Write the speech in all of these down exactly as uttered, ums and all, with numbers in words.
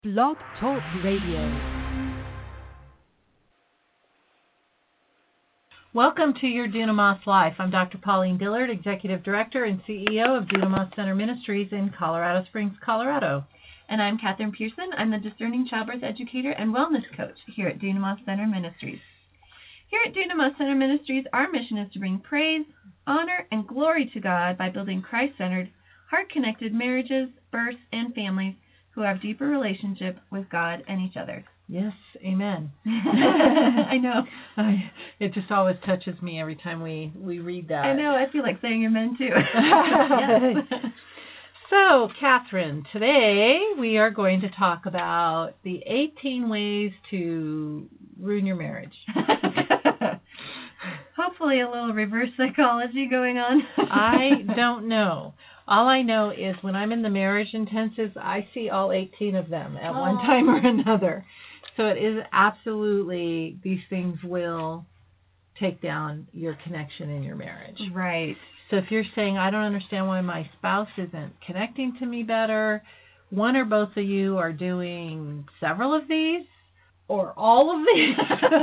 Blog Talk Radio. Welcome to your Dunamis Life. I'm Doctor Pauline Dillard, Executive Director and C E O of Dunamis Center Ministries in Colorado Springs, Colorado. And I'm Catherine Pearson. I'm the Discerning Childbirth Educator and Wellness Coach here at Dunamis Center Ministries. Here at Dunamis Center Ministries, our mission is to bring praise, honor, and glory to God by building Christ-centered, heart-connected marriages, births, and families who have deeper relationship with God and each other. Yes, amen. I know. I, it just always touches me every time we, we read that. I know. I feel like saying amen, too. Yes. So, Catherine, today we are going to talk about the eighteen ways to ruin your marriage. Hopefully a little reverse psychology going on. I don't know. All I know is when I'm in the marriage intensives, I see all eighteen of them at oh. one time or another. So it is absolutely, these things will take down your connection in your marriage. Right. So if you're saying, I don't understand why my spouse isn't connecting to me better, one or both of you are doing several of these, or all of these.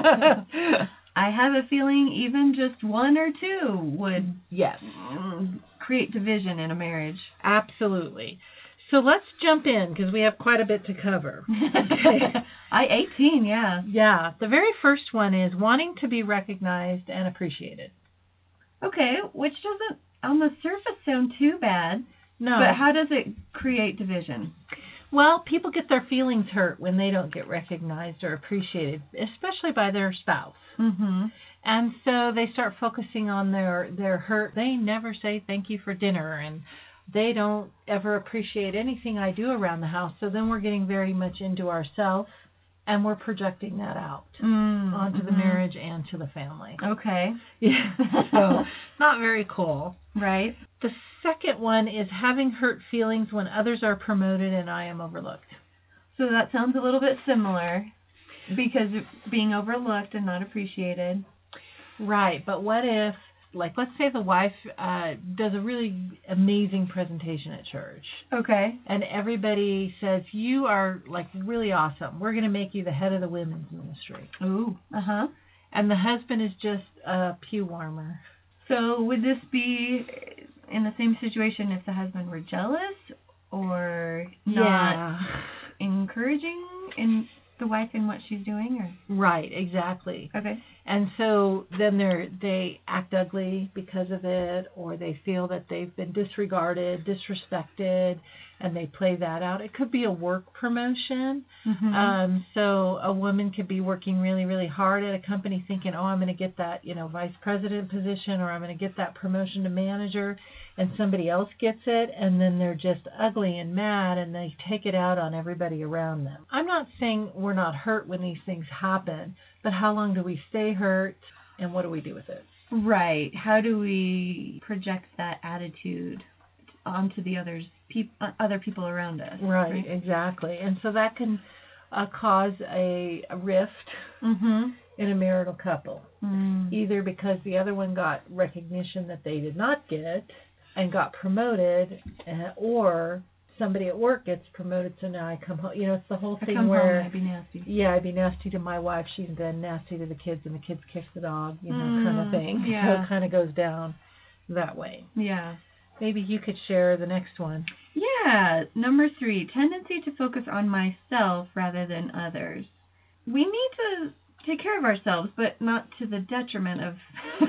I have a feeling even just one or two would yes create division in a marriage. Absolutely. So let's jump in because we have quite a bit to cover. Okay. I eighteen, yeah. Yeah. The very first one is wanting to be recognized and appreciated. Okay, which doesn't on the surface sound too bad. No. But how does it create division? Well, people get their feelings hurt when they don't get recognized or appreciated, especially by their spouse. Mm-hmm. And so they start focusing on their, their hurt. They never say thank you for dinner, and they don't ever appreciate anything I do around the house. So then we're getting very much into ourselves, and we're projecting that out mm-hmm. onto the marriage and to the family. Okay. Yeah. So not very cool. Right. The second one is having hurt feelings when others are promoted and I am overlooked. So that sounds a little bit similar because being overlooked and not appreciated. Right. But what if, like, let's say the wife uh, does a really amazing presentation at church. Okay. And everybody says, you are, like, really awesome. We're going to make you the head of the women's ministry. Ooh. Uh-huh. And the husband is just a pew warmer. So would this be in the same situation if the husband were jealous or not yeah. encouraging in the wife in what she's doing? Or? Right, exactly. Okay. And so then they they act ugly because of it, or they feel that they've been disregarded, disrespected, and they play that out. It could be a work promotion. Mm-hmm. Um, so a woman could be working really, really hard at a company thinking, oh, I'm going to get that, you know, vice president position, or I'm going to get that promotion to manager, and somebody else gets it, and then they're just ugly and mad, and they take it out on everybody around them. I'm not saying we're not hurt when these things happen, but how long do we stay hurt, and what do we do with it? Right. How do we project that attitude onto the others, peop, other people around us? Right, right? Exactly. And so that can uh, cause a, a rift mm-hmm. in a marital couple, mm. either because the other one got recognition that they did not get and got promoted, uh, or somebody at work gets promoted, so now I come home. You know, it's the whole I thing come where home, I'd be nasty. Yeah, I'd be nasty to my wife. She's then nasty to the kids, and the kids kick the dog. You know, mm, kind of thing. Yeah. So it kind of goes down that way. Yeah. Maybe you could share the next one. Yeah. Number three, tendency to focus on myself rather than others. We need to take care of ourselves, but not to the detriment of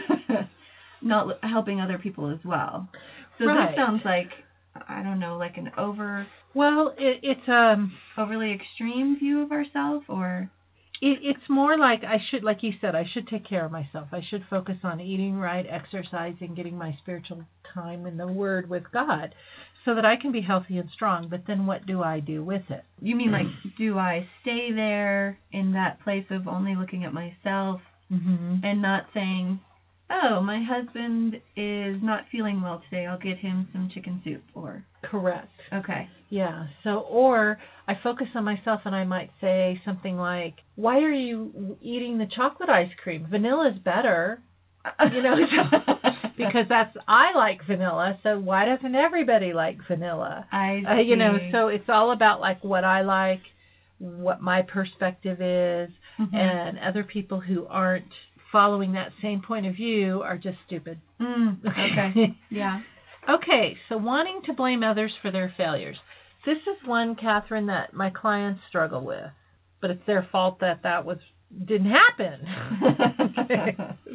not helping other people as well. So right. This sounds like, I don't know, like an over... Well, it, it's um overly extreme view of ourselves, or... It, it's more like I should, like you said, I should take care of myself. I should focus on eating right, exercising, getting my spiritual time in the Word with God so that I can be healthy and strong. But then what do I do with it? You mean like, do I stay there in that place of only looking at myself mm-hmm. and not saying, oh, my husband is not feeling well today, I'll get him some chicken soup, or... Correct. Okay. Yeah. So, or I focus on myself and I might say something like, why are you eating the chocolate ice cream? Vanilla is better. You know, because that's, I like vanilla, so why doesn't everybody like vanilla? I see. Uh, you know, so it's all about like what I like what my perspective is, Mm-hmm. and other people who aren't following that same point of view are just stupid. Mm, okay. Yeah. Okay, so wanting to blame others for their failures. This is one, Catherine, that my clients struggle with, but it's their fault that that was didn't happen. Okay.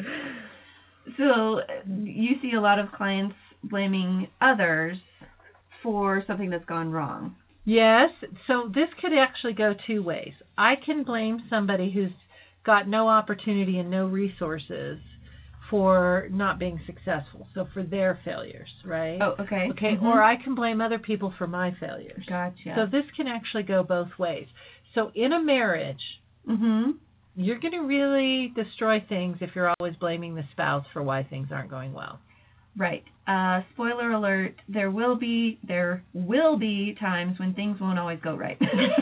So you see a lot of clients blaming others for something that's gone wrong. Yes, so this could actually go two ways. I can blame somebody who's got no opportunity and no resources for not being successful, so for their failures, right? Oh, okay. Okay, Mm-hmm. or I can blame other people for my failures. Gotcha. So this can actually go both ways. So in a marriage, Mm-hmm. you're going to really destroy things if you're always blaming the spouse for why things aren't going well. Right. Uh, spoiler alert, there will be there will be times when things won't always go right.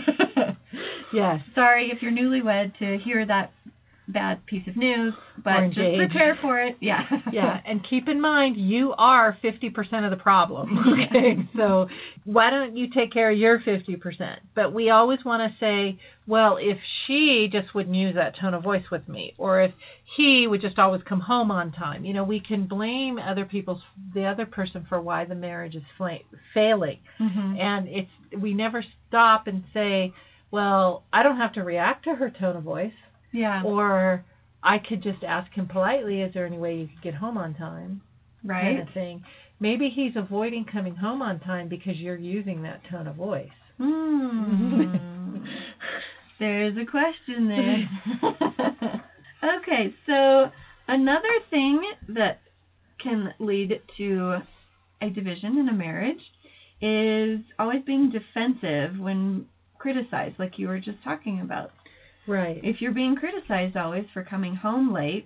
Yes. Sorry if you're newlywed to hear that bad piece of news, but Or just engaged. prepare for it. Yeah. Yeah, and keep in mind, you are fifty percent of the problem. Okay, so why don't you take care of your fifty percent? But we always want to say, well, if she just wouldn't use that tone of voice with me, or if he would just always come home on time. You know, we can blame other people's, the other person for why the marriage is fla- failing. Mm-hmm. And it's we never stop and say, well, I don't have to react to her tone of voice. Yeah. Or I could just ask him politely, is there any way you could get home on time? Right. Kind of thing. Maybe he's avoiding coming home on time because you're using that tone of voice. Hmm. There's a question there. Okay, so another thing that can lead to a division in a marriage is always being defensive when criticized, like you were just talking about. Right. If you're being criticized always for coming home late,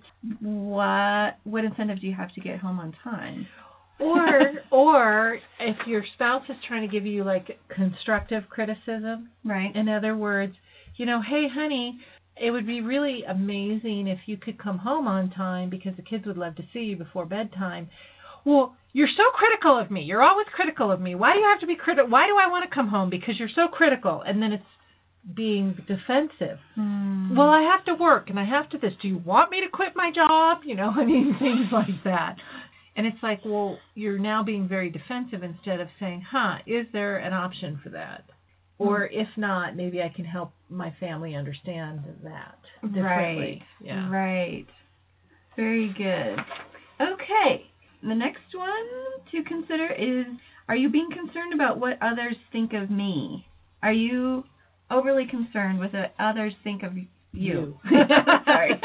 what what incentive do you have to get home on time? Or or if your spouse is trying to give you like constructive criticism, Right. in other words, you know, hey honey, it would be really amazing if you could come home on time because the kids would love to see you before bedtime. Well, you're so critical of me. You're always critical of me. Why do you have to be critical? Why do I want to come home? Because you're so critical. And then it's being defensive. Hmm. Well, I have to work and I have to this. Do you want me to quit my job? You know, I mean, things like that. And it's like, well, you're now being very defensive instead of saying, huh, is there an option for that? Or if not, maybe I can help my family understand that differently. Right. Yeah. Right. Very good. Okay. The next one to consider is, are you being concerned about what others think of me? Are you overly concerned with what others think of you? You. Sorry.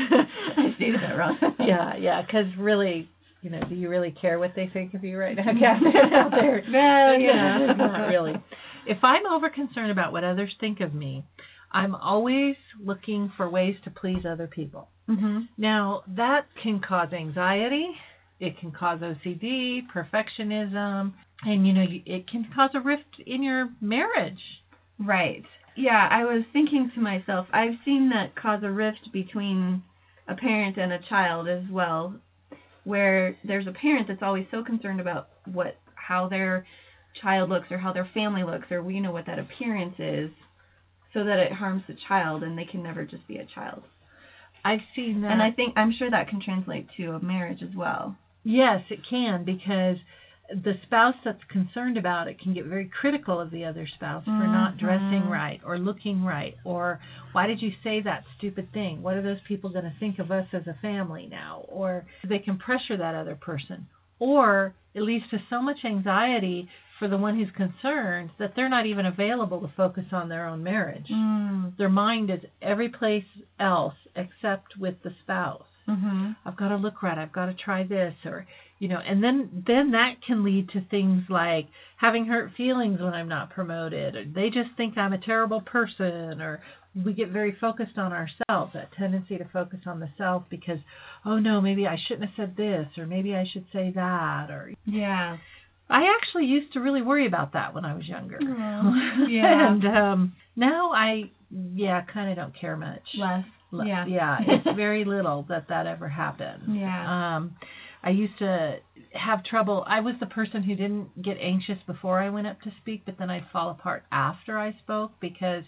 I stated that wrong. Yeah, yeah, because really, you know, do you really care what they think of you right now, Catherine, out there? Well, yeah. Not really. If I'm over concerned about what others think of me, I'm always looking for ways to please other people. Mm-hmm. Now, that can cause anxiety. It can cause O C D, perfectionism, and, you know, it can cause a rift in your marriage. Right. Yeah, I was thinking to myself, I've seen that cause a rift between a parent and a child as well, where there's a parent that's always so concerned about what how their child looks or how their family looks or, you know, what that appearance is, so that it harms the child and they can never just be a child. I've seen that. And I think, I'm sure that can translate to a marriage as well. Yes, it can, because the spouse that's concerned about it can get very critical of the other spouse for Mm-hmm. not dressing right or looking right, or why did you say that stupid thing? What are those people going to think of us as a family now? Or they can pressure that other person. Or it leads to so much anxiety for the one who's concerned that they're not even available to focus on their own marriage. Mm. Their mind is every place else except with the spouse. Mm-hmm. I've got to look right. I've got to try this, or, you know, and then then that can lead to things like having hurt feelings when I'm not promoted, or they just think I'm a terrible person, or we get very focused on ourselves, that tendency to focus on the self because, oh no, maybe I shouldn't have said this, or maybe I should say that, or Yeah. I actually used to really worry about that when I was younger. Oh, yeah. And um, now I, yeah, kind of don't care much. Less. Le- Yeah. Yeah, it's very little that that ever happened. Yeah. Um, I used to have trouble. I was the person who didn't get anxious before I went up to speak, but then I'd fall apart after I spoke because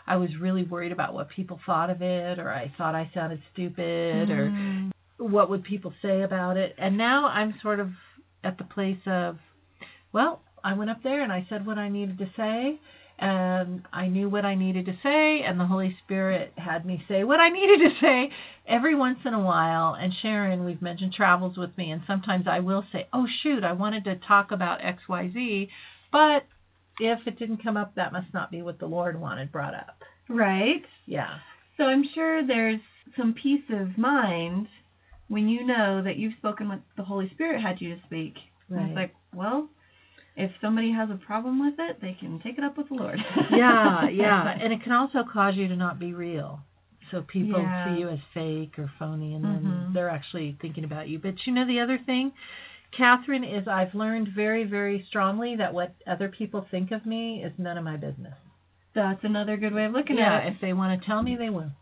I was really worried about what people thought of it, or I thought I sounded stupid, Mm. or what would people say about it. And now I'm sort of at the place of, well, I went up there and I said what I needed to say, and I knew what I needed to say, and the Holy Spirit had me say what I needed to say every once in a while. And Sharon, we've mentioned, travels with me, and sometimes I will say, oh, shoot, I wanted to talk about X Y Z, but if it didn't come up, that must not be what the Lord wanted brought up. Right. Yeah. So I'm sure there's some peace of mind when you know that you've spoken what the Holy Spirit had you to speak. Right. And it's like, well, if somebody has a problem with it, they can take it up with the Lord. yeah, yeah. And it can also cause you to not be real. So people Yeah. see you as fake or phony, and then Mhm. they're actually thinking about you. But you know the other thing, Catherine, is I've learned very, very strongly that what other people think of me is none of my business. That's another good way of looking yeah, at it. if they want to tell me, they will.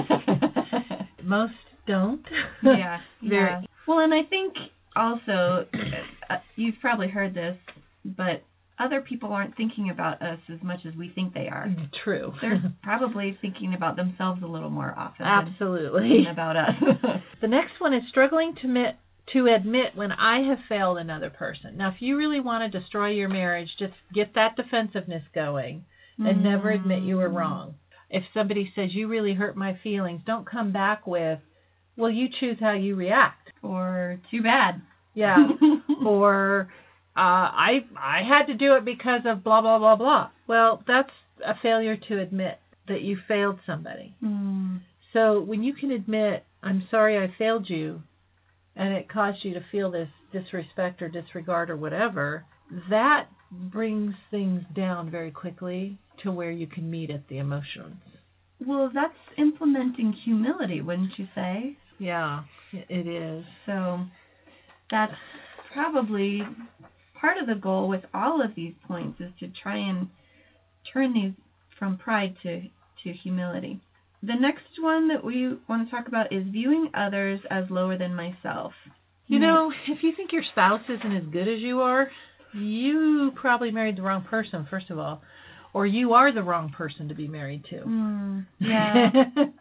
Most don't. yeah, Very- yeah. Well, and I think also, uh, you've probably heard this, but other people aren't thinking about us as much as we think they are. True. They're probably thinking about themselves a little more often Absolutely. than about us. The next one is struggling to admit, to admit when I have failed another person. Now, if you really want to destroy your marriage, just get that defensiveness going and never admit you were wrong. If somebody says, you really hurt my feelings, don't come back with, well, you choose how you react. Or too bad. Yeah. Or uh, I I had to do it because of blah, blah, blah, blah. Well, that's a failure to admit that you failed somebody. Mm. So when you can admit, I'm sorry I failed you, and it caused you to feel this disrespect or disregard or whatever, that brings things down very quickly to where you can meet at the emotions. Well, that's implementing humility, wouldn't you say? Yeah, it is. So that's probably part of the goal with all of these points, is to try and turn these from pride to, to humility. The next one that we want to talk about is viewing others as lower than myself. You know, if you think your spouse isn't as good as you are, you probably married the wrong person, first of all. Or you are the wrong person to be married to. Mm, yeah.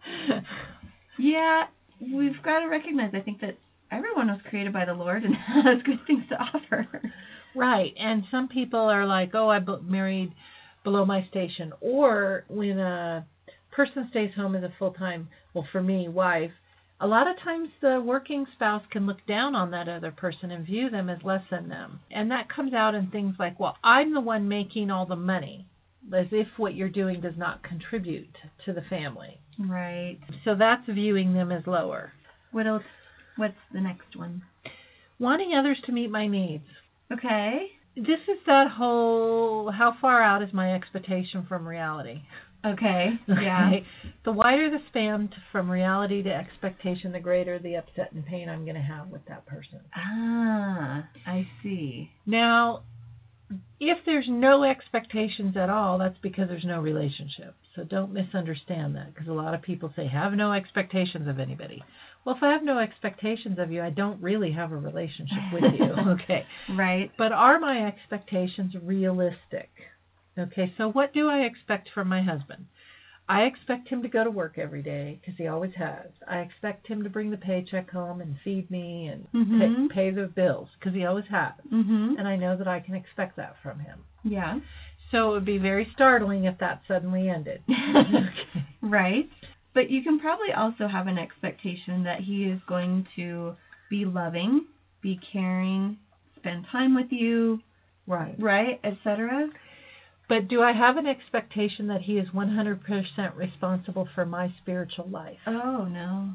Yeah, we've got to recognize, I think, that everyone was created by the Lord and has good things to offer. Right. And some people are like, oh, I b- married below my station. Or when a person stays home as a full-time, well, for me, wife, a lot of times the working spouse can look down on that other person and view them as less than them. And that comes out in things like, well, I'm the one making all the money, as if what you're doing does not contribute to the family. Right. So that's viewing them as lower. What else? What's the next one? Wanting others to meet my needs. Okay. This is that whole, how far out is my expectation from reality? Okay. Yeah. Okay. The wider the span to, from reality to expectation, the greater the upset and pain I'm going to have with that person. Ah, I see. Now, if there's no expectations at all, that's because there's no relationship. So don't misunderstand that, because a lot of people say, have no expectations of anybody. Well, if I have no expectations of you, I don't really have a relationship with you. Okay. Right. But are my expectations realistic? Okay, so what do I expect from my husband? I expect him to go to work every day, because he always has. I expect him to bring the paycheck home and feed me and Mm-hmm. pay, pay the bills, because he always has. Mm-hmm. And I know that I can expect that from him. Yeah. So it would be very startling if that suddenly ended. Okay. Right. But you can probably also have an expectation that he is going to be loving, be caring, spend time with you, Right. right, et cetera. But do I have an expectation that he is one hundred percent responsible for my spiritual life? Oh, no.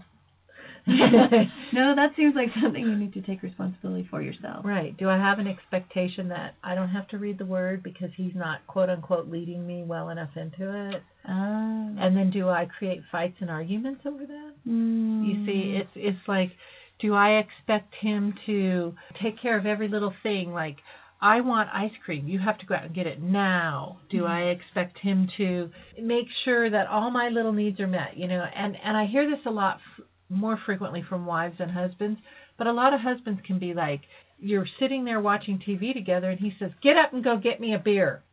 No, that seems like something you need to take responsibility for yourself. Right. Do I have an expectation that I don't have to read the Word because he's not, quote unquote, leading me well enough into it? Ah. And then do I create fights and arguments over that? Mm. You see, it's it's like, do I expect him to take care of every little thing? Like, I want ice cream. You have to go out and get it now. Do I expect him to make sure that all my little needs are met? You know, and, and I hear this a lot f- more frequently from wives than husbands, but a lot of husbands can be like, you're sitting there watching T V together and he says, get up and go get me a beer.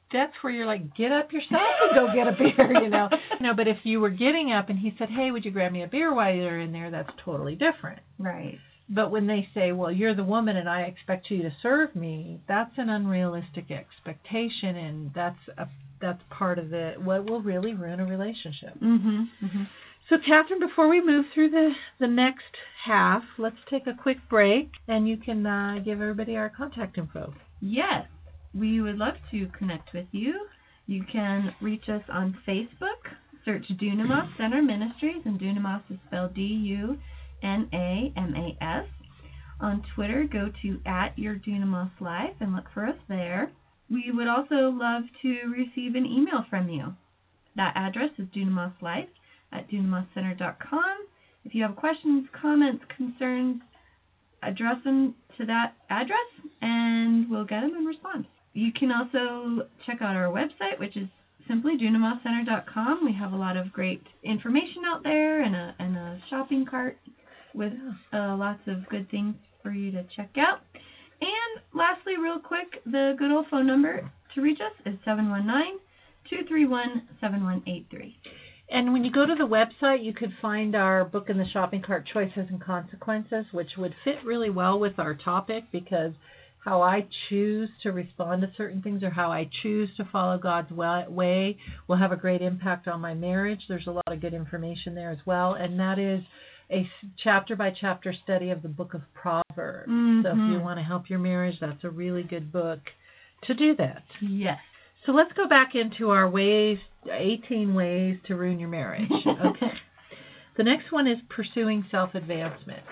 that's where you're like, get up yourself and go get a beer, you know. You know, but if you were getting up and he said, hey, would you grab me a beer while you're in there, that's totally different. Right. But when they say, well, you're the woman and I expect you to serve me, that's an unrealistic expectation, and that's a, that's part of the what will really ruin a relationship. Mm-hmm. Mm-hmm. So, Catherine, before we move through the, the next half, let's take a quick break, and you can uh, give everybody our contact info. Yes. We would love to connect with you. You can reach us on Facebook. Search Dunamis Center Ministries, and Dunamis is spelled D U N A M A S. On Twitter, go to at Your Dunamis Life and look for us there. We would also love to receive an email from you. That address is dunamislife at dunamis center dot com. If you have questions, comments, concerns, address them to that address, and we'll get them and respond. You can also check out our website, which is simply dunamis center dot com. We have a lot of great information out there and a, and a shopping cart with uh, lots of good things for you to check out. And lastly, real quick, the good old phone number to reach us is seven one nine, two three one, seven one eight three. And when you go to the website, you could find our book in the shopping cart, Choices and Consequences, which would fit really well with our topic, because how I choose to respond to certain things or how I choose to follow God's way will have a great impact on my marriage. There's a lot of good information there as well, and that is a chapter-by-chapter study of the book of Proverbs. Mm-hmm. So if you want to help your marriage, that's a really good book to do that. Yes. So let's go back into our ways, eighteen ways to ruin your marriage. Okay. The next one is pursuing self-advancement.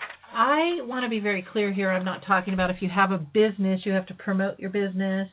I want to be very clear here. I'm not talking about if you have a business, you have to promote your business,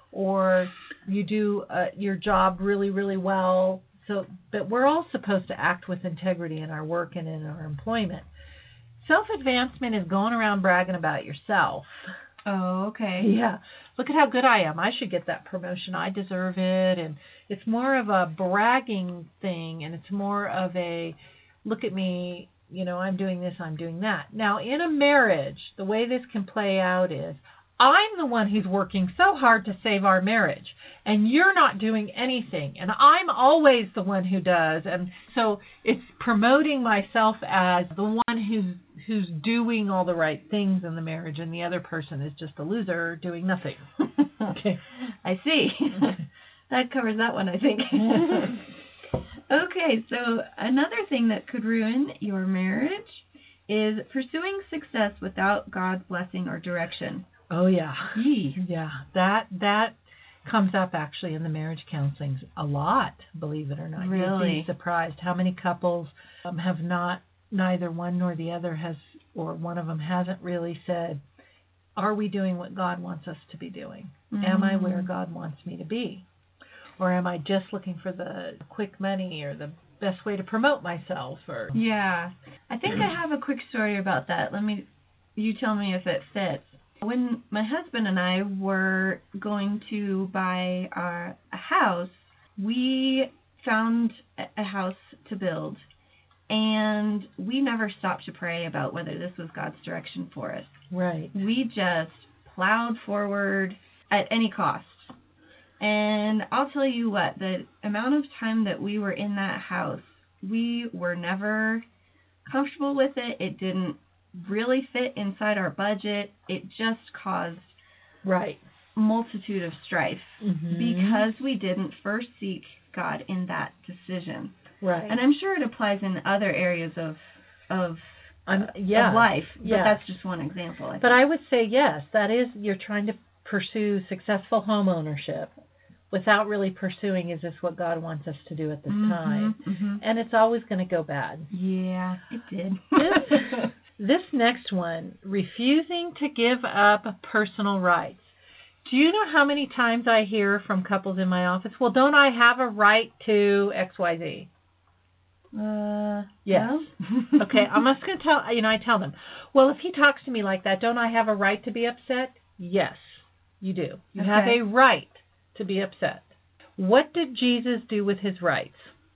or you do uh, your job really, really well. So, but we're all supposed to act with integrity in our work and in our employment. Self-advancement is going around bragging about yourself. Oh, okay. Yeah. Look at how good I am. I should get that promotion. I deserve it. And it's more of a bragging thing, and it's more of a, look at me, you know, I'm doing this, I'm doing that. Now, in a marriage, the way this can play out is, I'm the one who's working so hard to save our marriage, and you're not doing anything, and I'm always the one who does. And so it's promoting myself as the one who's who's doing all the right things in the marriage, and the other person is just a loser doing nothing. Okay, I see. That covers that one, I think. Okay, so another thing that could ruin your marriage is pursuing success without God's blessing or direction. Oh, yeah. Yee. Yeah, that that comes up actually in the marriage counseling a lot, believe it or not. Really? You'd be surprised how many couples um, have not, neither one nor the other has, or one of them hasn't really said, are we doing what God wants us to be doing? Mm. Am I where God wants me to be? Or am I just looking for the quick money or the best way to promote myself? Or Yeah. I think I have a quick story about that. Let me, you tell me if it fits. When my husband and I were going to buy our, a house, we found a house to build, and we never stopped to pray about whether this was God's direction for us. Right. We just plowed forward at any cost. And I'll tell you what, the amount of time that we were in that house, we were never comfortable with it. It didn't really fit inside our budget. It just caused right multitude of strife mm-hmm. because we didn't first seek God in that decision. Right. And I'm sure it applies in other areas of of, um, yeah. of life, but yes. that's just one example. I but think. I would say yes, that is, you're trying to pursue successful home ownership without really pursuing, is this what God wants us to do at this mm-hmm, time? Mm-hmm. And it's always going to go bad. Yeah, it did. This, this next one, refusing to give up personal rights. Do you know how many times I hear from couples in my office, well, don't I have a right to X Y Z? Uh, yes. No? Okay, I'm just going to tell, you know, I tell them, well, if he talks to me like that, don't I have a right to be upset? Yes, you do. You okay. have a right to be upset. What did Jesus do with his rights?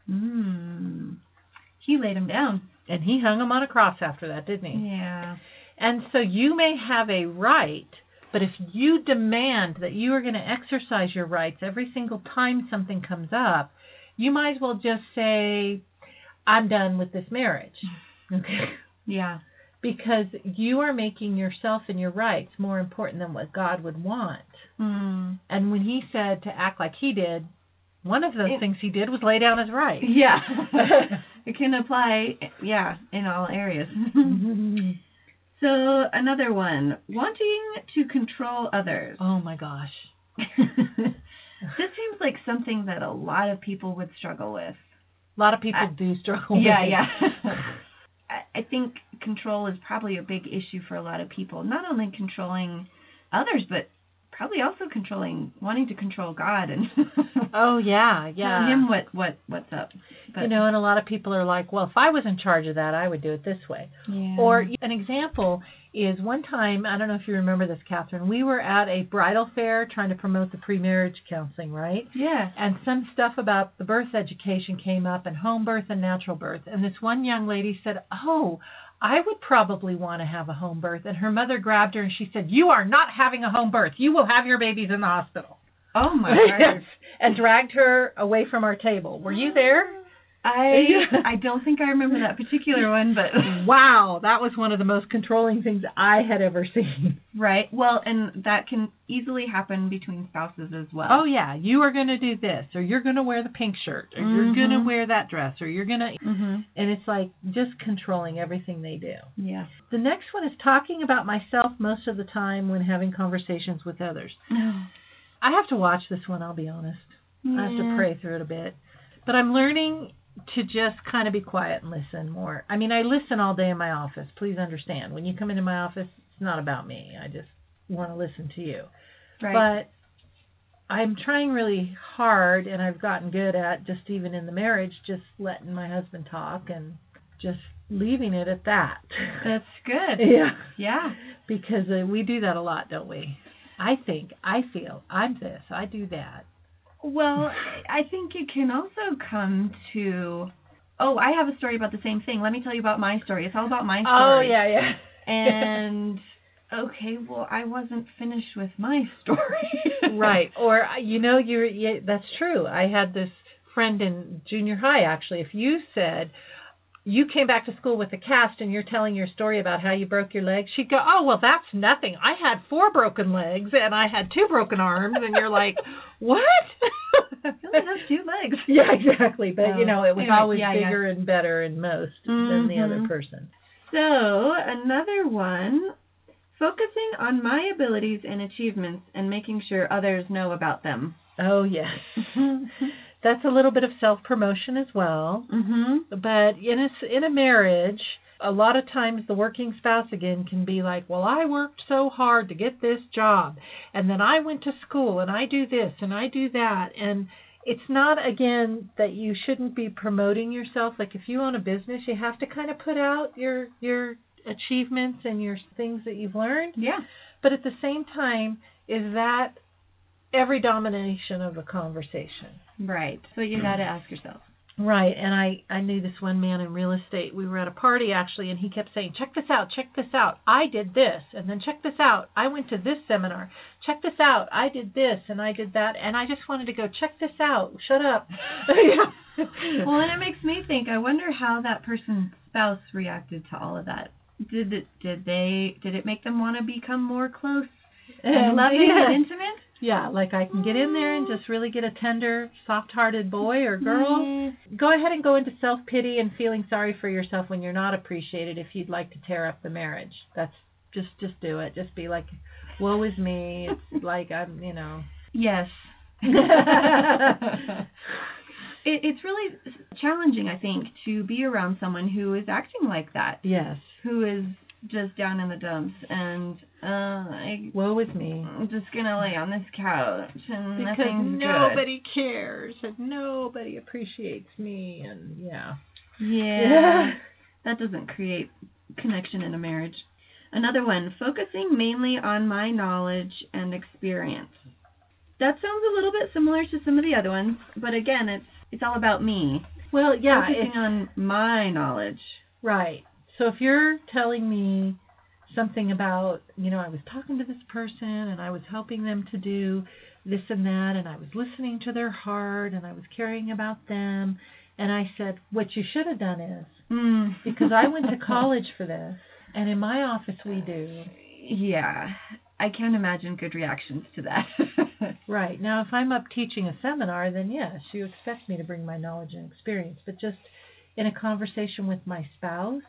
Mm. He laid them down. And he hung them on a cross after that, didn't he? Yeah. And so you may have a right But if you demand that you are going to exercise your rights every single time something comes up, you might as well just say, I'm done with this marriage. Okay. Yeah. Because you are making yourself and your rights more important than what God would want. Mm. And when he said to act like he did, one of those it, things he did was lay down his rights. Yeah. It can apply, yeah, in all areas. So another one, wanting to control others. Oh my gosh. This seems like something that a lot of people would struggle with. A lot of people I, do struggle with yeah, it. Yeah, yeah. I think control is probably a big issue for a lot of people. Not only controlling others, but probably also controlling, wanting to control God and oh yeah, yeah. tell him what, what what's up. But, you know, and a lot of people are like, well, if I was in charge of that, I would do it this way. Yeah. Or an example is one time, I don't know if you remember this, Catherine, we were at a bridal fair trying to promote the pre-marriage counseling, right? Yeah. And some stuff about the birth education came up, and home birth and natural birth. And this one young lady said, oh, I would probably want to have a home birth. And her mother grabbed her and she said, you are not having a home birth. You will have your babies in the hospital. Oh, my gosh. And dragged her away from our table. Were you there? I I don't think I remember that particular one, but wow, that was one of the most controlling things I had ever seen. Right. Well, and that can easily happen between spouses as well. Oh yeah, you are going to do this, or you're going to wear the pink shirt, or mm-hmm. you're going to wear that dress, or you're going to, mm-hmm. and it's like just controlling everything they do. Yeah. The next one is talking about myself most of the time when having conversations with others. I have to watch this one, I'll be honest. Yeah. I have to pray through it a bit. But I'm learning to just kind of be quiet and listen more. I mean, I listen all day in my office. Please understand. When you come into my office, it's not about me. I just want to listen to you. Right. But I'm trying really hard, and I've gotten good at, just even in the marriage, just letting my husband talk and just leaving it at that. That's good. Yeah. Yeah. Because uh, we do that a lot, don't we? I think, I feel, I'm this, I do that. Well, I think it can also come to, oh, I have a story about the same thing. Let me tell you about my story. It's all about my story. Oh, yeah, yeah. And, okay, well, I wasn't finished with my story. Right. Or, you know, you're, yeah, that's true. I had this friend in junior high, actually. If you said, you came back to school with a cast and you're telling your story about how you broke your leg, she'd go, oh, well, that's nothing. I had four broken legs and I had two broken arms. And you're like, what? I only have two legs. Yeah, exactly. But, oh, you know, it was anyway, always yeah, bigger yeah. and better in most mm-hmm. than the other person. So, another one, focusing on my abilities and achievements and making sure others know about them. Oh, yes. That's a little bit of self-promotion as well. Mm-hmm. But in a, in a marriage, a lot of times the working spouse, again, can be like, well, I worked so hard to get this job, and then I went to school, and I do this, and I do that. And it's not, again, that you shouldn't be promoting yourself. Like if you own a business, you have to kind of put out your your achievements and your things that you've learned. Yeah. But at the same time, is that every domination of a conversation? Right. So you got to ask yourself. Right. And I, I knew this one man in real estate. We were at a party, actually, and he kept saying, check this out, check this out. I did this. And then check this out. I went to this seminar. Check this out. I did this and I did that. And I just wanted to go, check this out. Shut up. Well, and it makes me think, I wonder how that person's spouse reacted to all of that. Did it, did they, did it make them want to become more close and loving yeah. and intimate? Yeah, like I can get in there and just really get a tender, soft-hearted boy or girl. Mm. Go ahead and go into self-pity and feeling sorry for yourself when you're not appreciated if you'd like to tear up the marriage. That's just just do it. Just be like, woe is me. It's like I'm, you know. Yes. it, it's really challenging, I think, to be around someone who is acting like that. Yes. Who is just down in the dumps and uh, I, woe is me. I'm just gonna lay on this couch and because nothing's nobody good. cares and nobody appreciates me and yeah. yeah. Yeah. That doesn't create connection in a marriage. Another one, focusing mainly on my knowledge and experience. That sounds a little bit similar to some of the other ones, but again, it's it's all about me. Well, yeah, focusing it's, on my knowledge. Right. So if you're telling me something about, you know, I was talking to this person and I was helping them to do this and that, and I was listening to their heart and I was caring about them. And I said, what you should have done is, Mm. because I went to college for this, and in my office we do. Yeah, I can't imagine good reactions to that. Right. Now, if I'm up teaching a seminar, then yes, you expect me to bring my knowledge and experience. But just in a conversation with my spouse,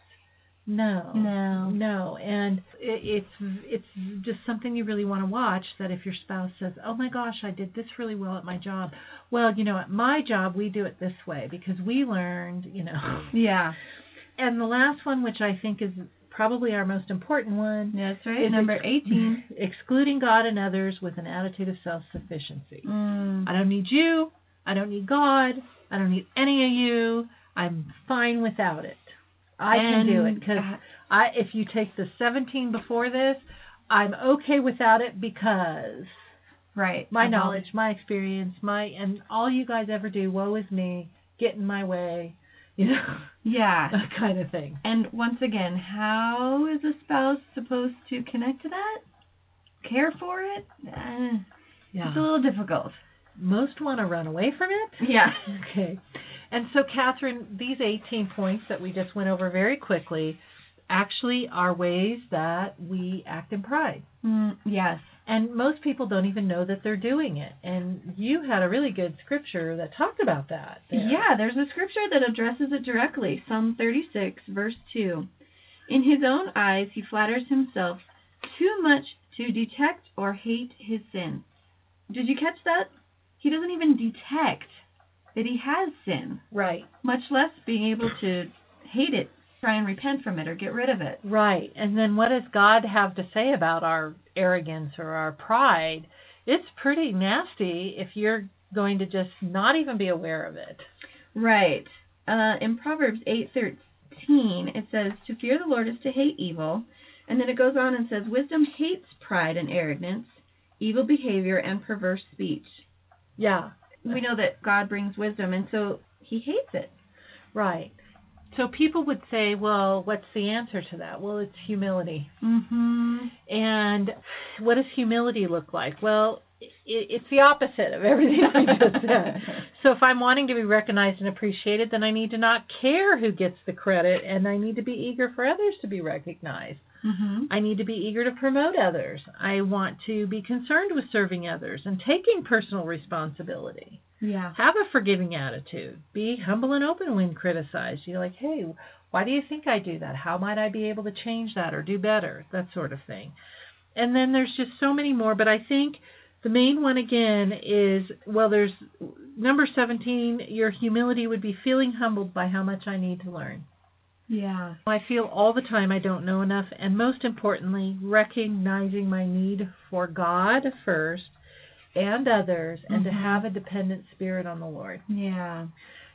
no. No. No. And it, it's it's just something you really want to watch, that if your spouse says, oh my gosh, I did this really well at my job. Well, you know, at my job, we do it this way because we learned, you know. Yeah. And the last one, which I think is probably our most important one. That's right. Is Number ex- eighteen. Excluding God and others with an attitude of self-sufficiency. Mm. I don't need you. I don't need God. I don't need any of you. I'm fine without it. I and, can do it because uh, I. If you take the seventeen before this, I'm okay without it because right. my Uh-huh. knowledge, my experience, my and all you guys ever do, woe is me, get in my way, you know, Yeah. that kind of thing. And once again, how is a spouse supposed to connect to that? Care for it? Uh, Yeah. It's a little difficult. Most want to run away from it. Yeah. Okay. And so, Catherine, these eighteen points that we just went over very quickly actually are ways that we act in pride. Mm, yes. And most people don't even know that they're doing it. And you had a really good scripture that talked about that. there. Yeah, there's a scripture that addresses it directly. Psalm thirty-six, verse two. In his own eyes he flatters himself too much to detect or hate his sin. Did you catch that? He doesn't even detect that he has sin, Right. much less being able to hate it, try and repent from it, or get rid of it. Right. And then what does God have to say about our arrogance or our pride? It's pretty nasty if you're going to just not even be aware of it. Right. Uh, in Proverbs eight thirteen, it says, to fear the Lord is to hate evil. And then it goes on and says, wisdom hates pride and arrogance, evil behavior, and perverse speech. Yeah. We know that God brings wisdom, and so he hates it. Right. So people would say, well, what's the answer to that? Well, it's humility. Mm-hmm. And what does humility look like? Well, it, it's the opposite of everything I just said. So if I'm wanting to be recognized and appreciated, then I need to not care who gets the credit, and I need to be eager for others to be recognized. Mm-hmm. I need to be eager to promote others. I want to be concerned with serving others and taking personal responsibility. Yeah. Have a forgiving attitude. Be humble and open when criticized. You're like, hey, why do you think I do that? How might I be able to change that or do better? That sort of thing. And then there's just so many more, but I think the main one again is, well, there's number seventeen, your humility would be feeling humbled by how much I need to learn. Yeah. I feel all the time I don't know enough, and most importantly, recognizing my need for God first and others, and Mm-hmm. to have a dependent spirit on the Lord. Yeah.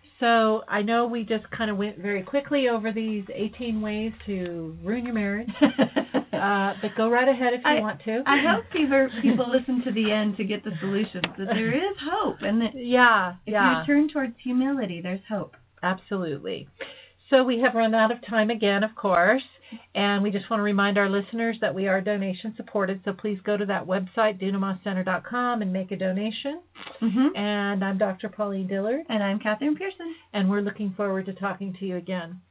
So I know we just kind of went very quickly over these eighteen ways to ruin your marriage, uh, but go right ahead if you I, want to. I hope people, people listen to the end to get the solutions, that there is hope, and that Yeah, if yeah, you turn towards humility, there's hope. absolutely. So we have run out of time again, of course, and we just want to remind our listeners that we are donation supported, so please go to that website, dunamis center dot com, and make a donation. Mm-hmm. And I'm Doctor Pauline Dillard, And I'm Catherine Pearson. and we're looking forward to talking to you again.